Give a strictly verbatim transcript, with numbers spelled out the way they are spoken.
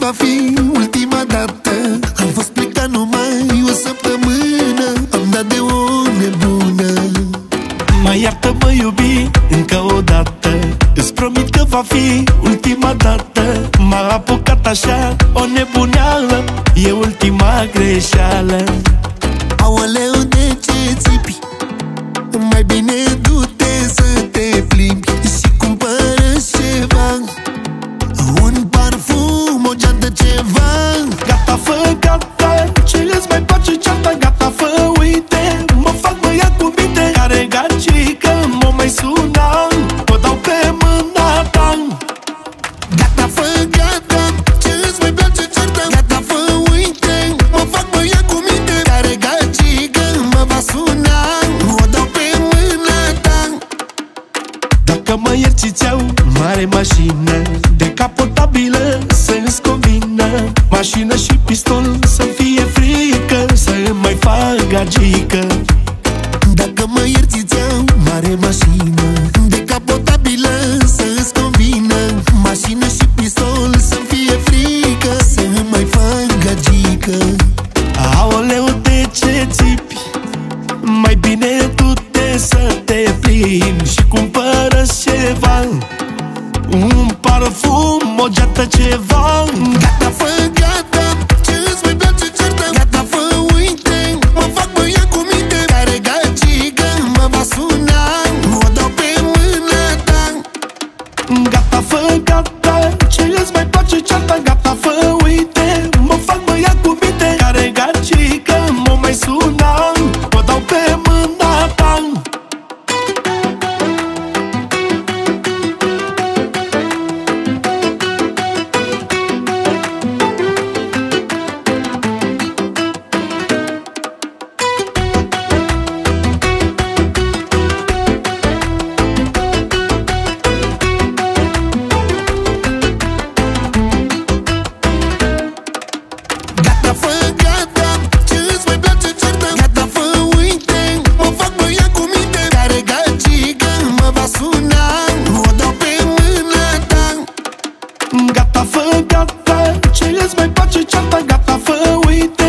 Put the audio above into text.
va fi ultima dată. Am fost plecat numai o săptămână, am dat de o nebună. Mai iartă-mă, iubi, încă o dată. Îți promit că va fi ultima dată. M-a apucat așa o nebuneală, e ultima greșeală. Aoleu, de ce țipi? Mai bine du-te să te plimbi și cumpără ceva, un parfum, o geantă, ceva. Gata, fă, gata, ce îți mai place cearta? Gata, fă, uite, mă fac băiat cu minte. Care gagică, mă mai suna, o dau pe mâna ta. Gata, fă, gata, ce îți mai place cearta? Gata, fă, uite, mă fac băiat cu minte. Care gagică, mă va suna, o dau pe mâna ta. Dacă mă ierți, ți-au mare mașină decapotabilă să-ți convină. Mașină și pistol, să fie frică, să mai fac gagică. Dacă mă ierți, ți-au mare mașină decapotabilă să-ți convină. Mașină și pistol, să-mi fie frică, să mai fac gagică. Aoleu, de ce țipi? Mai bine du-te să te plimbi și cumpără ceva, un parfum, o geantă, ceva. Gata, fă, gata, ce îți mai place cearta? Gata, fă, uite, mă fac băiat cu minte. Care gagică, mă va suna, o dau pe mâna ta. Gata, fă, gata, ce îți mai place cearta? Gata, fă, uite, mă fac băiat cu minte. Care gagică, mă mai suna, o dau pe mâna ta. Gata, fă, gata, ce îți mai place cearta? Gata, fă, uite, mă fac băiat cu minte. Care gagică, mă va suna, o dau pe mâna ta. Gata, fă, gata, ce îți mai place cearta? Gata, fă, uite,